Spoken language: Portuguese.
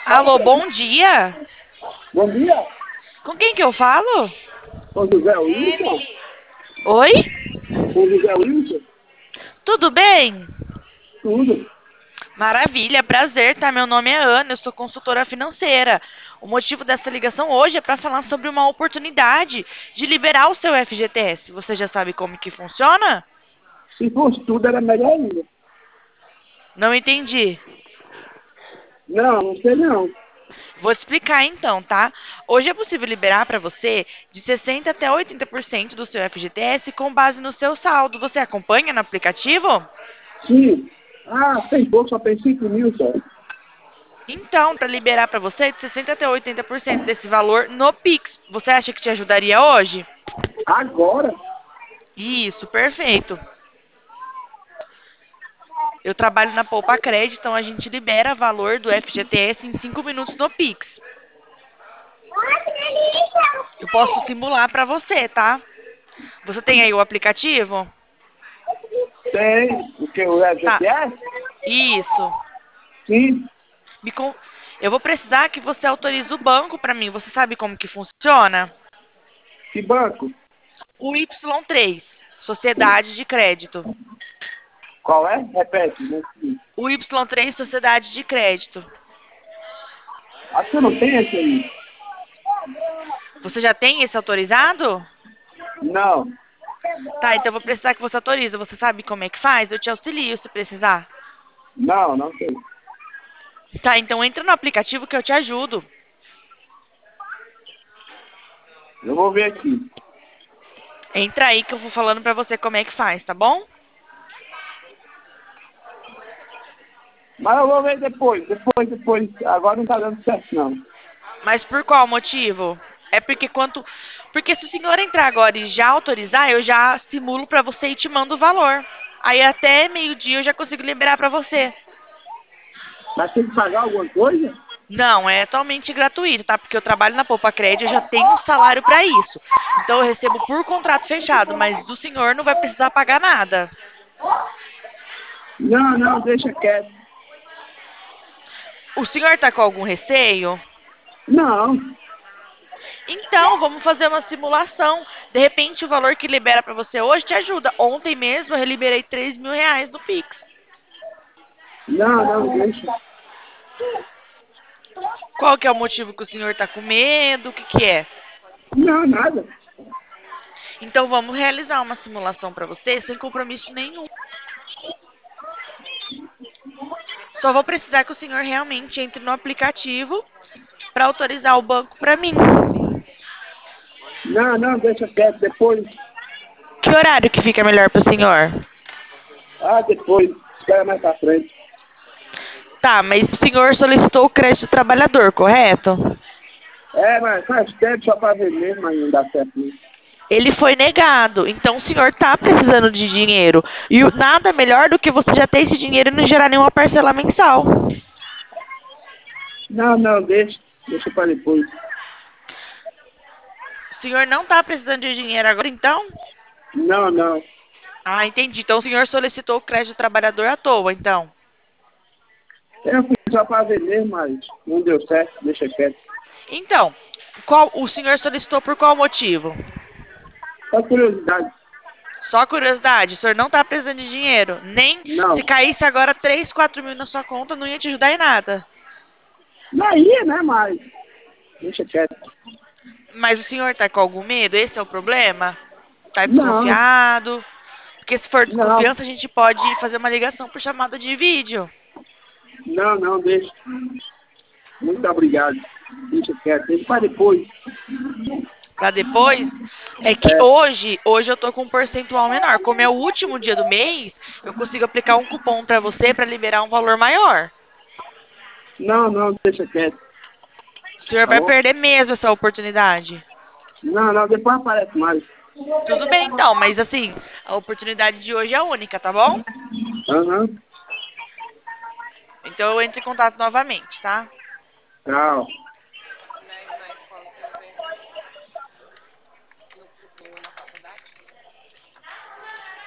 Alô, bom dia. Bom dia, Com quem que eu falo? com José Wilson. Oi? Com José Wilson, Tudo bem? tudo. Maravilha, prazer, tá? Meu nome é Ana, eu sou consultora financeira. O motivo dessa ligação hoje é para falar sobre uma oportunidade de liberar o seu FGTS. Você já sabe como que funciona? Se fosse tudo, era melhor ainda. Não entendi. Não, não sei não. Vou explicar então, tá? Hoje é possível liberar para você de 60 até 80% do seu FGTS com base no seu saldo. Você acompanha no aplicativo? Sim. Ah, tem pouco, só tem 5 mil só. Então, para liberar para você de 60 até 80% desse valor no Pix, você acha que te ajudaria hoje? Agora? Isso, perfeito. Eu trabalho na Poupa Crédito, então a gente libera valor do FGTS em 5 minutos no Pix. Eu posso simular para você, tá? Você tem aí o aplicativo? Tem. O que? O Tá. FGTS? Isso. Sim. Me con- Eu vou precisar que você autorize o banco para mim. Você sabe como que funciona? Que banco? O Y3, Sociedade de Crédito. Qual é? Repete. Não sei. O Y3, Sociedade de Crédito. Acho que eu não tenho esse aí. Você já tem esse autorizado? Não. Tá, então eu vou precisar que você autorize. Você sabe como é que faz? Eu te auxilio se precisar. Não, não tenho. Tá, então entra no aplicativo que eu te ajudo. Eu vou ver aqui. Entra aí que eu vou falando pra você como é que faz, tá bom? Mas eu vou ver depois. Depois. Agora não tá dando certo, não. Mas por qual motivo? É porque porque se o senhor entrar agora e já autorizar, eu já simulo pra você e te mando o valor. Aí até meio-dia eu já consigo liberar pra você. Mas tem que pagar alguma coisa? Não, é totalmente gratuito, tá? Porque eu trabalho na Poupa Crédito, eu já tenho um salário pra isso. Então eu recebo por contrato fechado, mas do senhor não vai precisar pagar nada. Não, não, deixa quieto. O senhor tá com algum receio? Não. Então, vamos fazer uma simulação. De repente, o valor que libera pra você hoje te ajuda. Ontem mesmo eu liberei R$ 3.000 no Pix. Não, não, deixa. Qual que é o motivo que o senhor tá com medo? O que que é? Não, nada. Então, vamos realizar uma simulação pra você sem compromisso nenhum. Só vou precisar que o senhor realmente entre no aplicativo para autorizar o banco pra mim. Não, não, deixa quieto. Depois. Que horário que fica melhor pro senhor? Ah, depois. Espera mais pra frente. Tá, mas o senhor solicitou o crédito trabalhador, correto? É, mas faz tempo só pra ver mesmo, mas não dá certo não. Ele foi negado. Então o senhor tá precisando de dinheiro. E nada melhor do que você já ter esse dinheiro e não gerar nenhuma parcela mensal. Não, não, deixa. Deixa pra depois. O senhor não tá precisando de dinheiro agora, então? Não, não. Ah, entendi. Então o senhor solicitou o crédito trabalhador à toa, então. Eu fiz só pra ver mesmo, mas não deu certo. Deixa quieto. Então, o senhor solicitou por qual motivo? Só curiosidade. Só curiosidade, o senhor não tá precisando de dinheiro. Nem Não. se caísse agora 3, 4 mil na sua conta, não ia te ajudar em nada. Não ia, né, mas deixa quieto. Mas o senhor tá com algum medo? Esse é o problema? Tá Não, desconfiado? Porque se for não, desconfiança, a gente pode fazer uma ligação por chamada de vídeo. não, não, deixa. Muito obrigado. Deixa quieto. Deixa pra depois. Pra depois, é que É. hoje eu tô com um percentual menor. Como é o último dia do mês, eu consigo aplicar um cupom pra você pra liberar um valor maior. Não, não, deixa quieto. O senhor Tá vai bom? perder mesmo essa oportunidade. Não, não, depois aparece mais. Tudo bem então, mas assim, a oportunidade de hoje é única, tá bom? Aham. Então eu entro em contato novamente, tá? Tchau.